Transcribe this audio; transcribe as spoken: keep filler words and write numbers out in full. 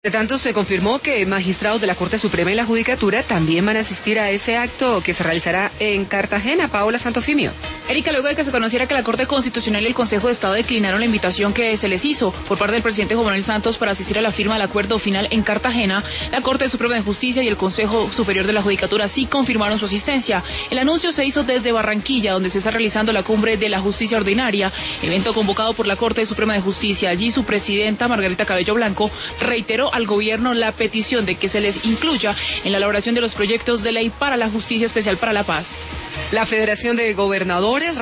De tanto, se confirmó que magistrados de la Corte Suprema y la Judicatura también van a asistir a ese acto que se realizará en Cartagena. Paola Santofimio. Erika, luego de que se conociera que la Corte Constitucional y el Consejo de Estado declinaron la invitación que se les hizo por parte del presidente Juan Manuel Santos para asistir a la firma del acuerdo final en Cartagena, la Corte Suprema de Justicia y el Consejo Superior de la Judicatura sí confirmaron su asistencia. El anuncio se hizo desde Barranquilla, donde se está realizando la cumbre de la justicia ordinaria, evento convocado por la Corte Suprema de Justicia. Allí su presidenta, Margarita Cabello Blanco, reiteró al gobierno la petición de que se les incluya en la elaboración de los proyectos de ley para la justicia especial para la paz. La Federación de Gobernadores